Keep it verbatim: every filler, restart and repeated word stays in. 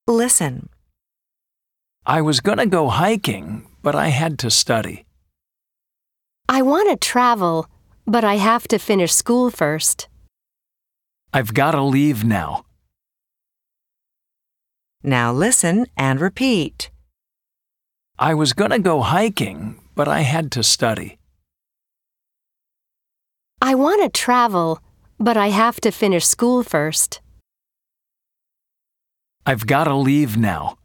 Listen. I was gonna go hiking, but I had to study. I want to travel, but I have to finish school first. I've gotta leave now. Now listen and repeat. I was gonna go hiking, but I had to study. I want to travel, but I have to finish school first. I've gotta leave now.